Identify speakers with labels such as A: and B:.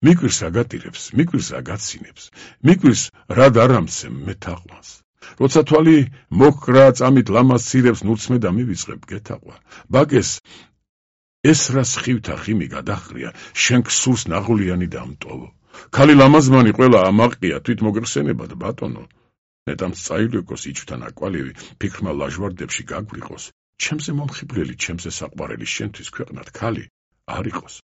A: მიკვირს რა გატირებს, მიკვირს რა გაცინებს, მიკვირს რა დარამცემ მე თაყვანს. როცა თვალი მოკრა წამით ლამას ცირებს ნურცმე და მივიწყებ გეთაყვა. ბაკეს ეს რა სხივთა ხიმი გადახრია, შენ ქსურს ნაღვლიანი დამტოვო. ქალი ლამაზმანი ყველა ამაყია თვით მოგეხსენებად ბატონო. ნეტამ წაილეკოს იჩვთან აკვალივი, ფიქრმა ლაჟვარდებში გაგვიყოს. ჩემზე მომხიბვლელი, ჩემზე საყვარელი შენთვის ქვეყნად ქალი არ იყოს.